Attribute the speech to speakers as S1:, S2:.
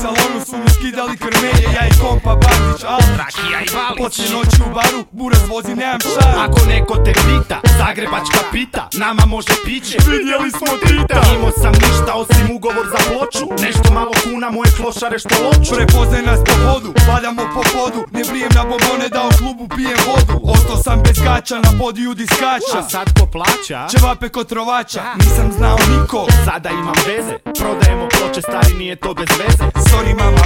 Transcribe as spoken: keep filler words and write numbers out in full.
S1: salonu su mi skidali krmelje, ja i kompa Bandić, al
S2: Rakija i Valić.
S1: poslije noći u baru, buraz vozi, nemam šaru.
S2: Ako neko te pita, Zagrebačka pita, nama može piće.
S1: Vidjeli smo Tita.
S2: Imao sam ništa osim ugovor za ploču, nešto malo kuna moje klošare što loču.
S1: Prepoznaj nas po hodu, padamo po podu, ne vrijem na bombone da u klubu pijem vodu. Ostao sam bez gača, na podiju diskača,
S2: A sad ko plaća?
S1: ćevape kod trovača, nisam znao niko.
S2: Sada imam veze, prodajemo ploče, stari nije to bez veze.
S1: Sorry mama,